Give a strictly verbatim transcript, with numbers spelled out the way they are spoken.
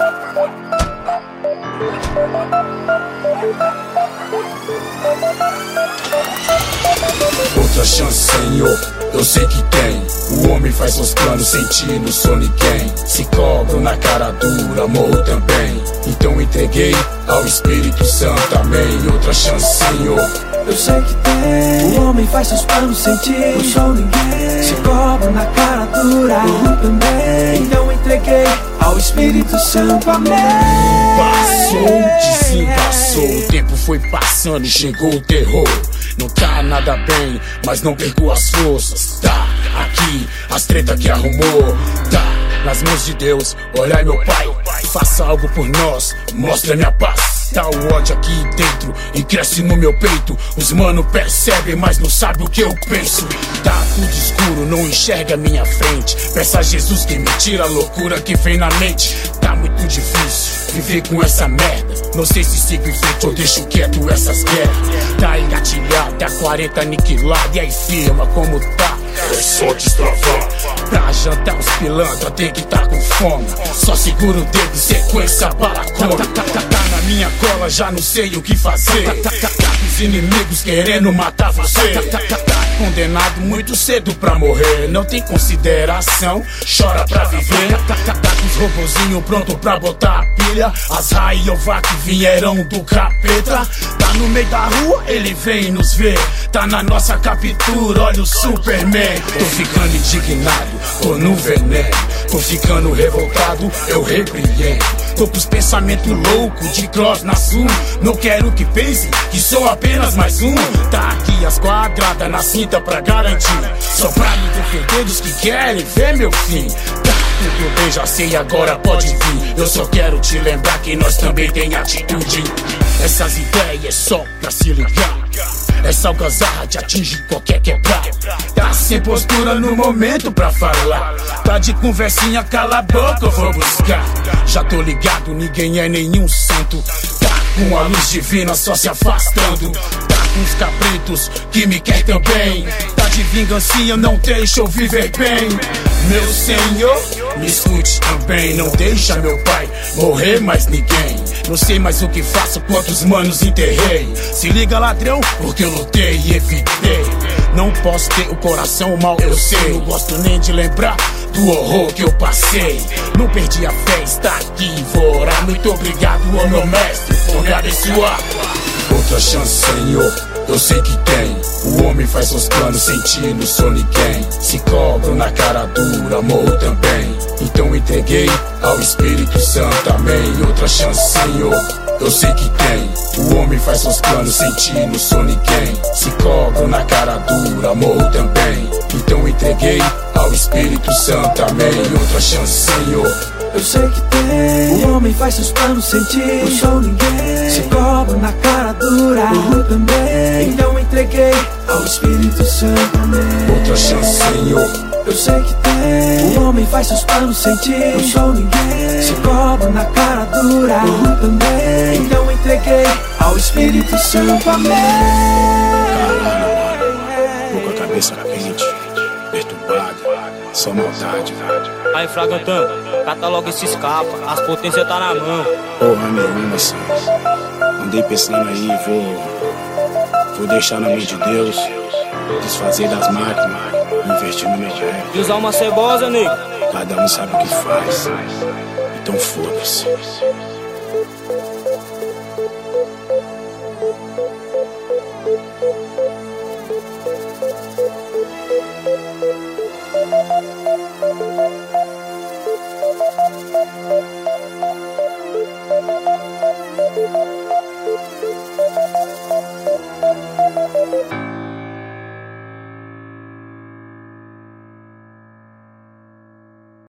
Outra chance, Senhor, eu sei que tem. O homem faz seus planos sem ti, não sou ninguém. Se cobro na cara dura, morro também. Então entreguei ao Espírito Santo, amém. Outra chance, Senhor, eu sei que tem. O homem faz seus planos sem ti, não sou ninguém. Se cobra na cara dura, morro também. Então entreguei ao Espírito Santo, amém. Passou, desembaçou, o tempo foi passando, chegou o terror. Não tá nada bem, mas não perco as forças. Tá aqui, as treta que arrumou. Tá nas mãos de Deus, olhai meu pai, faça algo por nós, mostra minha paz. Tá o ódio aqui dentro e cresce no meu peito. Os mano percebem, mas não sabe o que eu penso. Tá tudo escuro, não enxerga a minha frente. Peça a Jesus que me tira a loucura que vem na mente. Tá muito difícil viver com essa merda. Não sei se sigo em frente ou deixo quieto essas guerras. Tá engatilhado, a quarenta aniquilado. E aí firma como tá, é só destravar. Pra jantar os pilantra tem que tá com fome. Só segura o dedo e sequência a bala come. Tá, tá, tá, tá na minha cola, já não sei o que fazer. Tá, tá, tá, tá os inimigos querendo matar você. Tá, tá, tá, tá condenado muito cedo pra morrer. Não tem consideração, chora pra viver. Tá, tá, tá com os robozinhos pronto pra botar a pilha. As Raiová que vieram do capeta. Tá no meio da rua, ele vem nos ver. Tá na nossa captura, olha o Superman. Tô ficando indignado, tô no veneno. Tô ficando revoltado, eu repreendo. Tô com os pensamentos loucos de cross na sul. Não quero que pense que sou apenas mais um. Tá aqui as quadradas na cinta pra garantir. Só pra me defender dos que querem ver meu fim. Tá tudo bem, já sei, agora pode vir. Eu só quero te lembrar que nós também tem atitude. Essas ideias só pra se ligar. Essa algazarra te atinge qualquer quebrar. Tá sem postura no momento pra falar. Tá de conversinha, cala a boca, eu vou buscar. Já tô ligado, ninguém é nenhum santo. Tá com a luz divina só se afastando. Tá com os cabritos que me quer também. Tá de vingancinha, não deixa eu viver bem. Meu Senhor, me escute também. Não deixa meu pai morrer mais ninguém. Não sei mais o que faço, quantos manos enterrei. Se liga ladrão, porque eu lutei e evitei. Não posso ter o coração mal, eu sei. Não gosto nem de lembrar do horror que eu passei. Não perdi a fé, está aqui, vou orar. Muito obrigado, ó meu mestre, por me abençoar. Outra chance, Senhor, eu sei que tem. O homem faz seus planos sem ti, não sou ninguém. Se cobro na cara dura, morro também. Então entreguei ao Espírito Santo, amém. Outra chance, Senhor, eu sei que tem. O homem faz seus planos sem ti, não sou ninguém. Se cobro na cara dura, morro também. Então entreguei ao Espírito Santo, amém. Outra chance, Senhor, eu sei que tem. O homem faz seus planos sem ti, não sou ninguém. Se cobra na cara dura, morro também. Então entreguei ao Espírito Santo, amém. Outra chance, Senhor, eu sei que tem. O homem faz seus planos sem ti, não sou ninguém. Se cobra na cara dura, morro também. Então entreguei ao Espírito Santo, amém. Caralho, mano, tô com a cabeça quente, perturbado, só maldade. Aí, Fragantão, cata logo esse escapa, as potências tá na mão. Porra nenhuma, Santos. Andei pensando aí, vou. Vou deixar na mão de Deus, desfazer das máquinas, investir no meu rap. E usar uma cebosa, nego? Cada um sabe o que faz, então foda-se.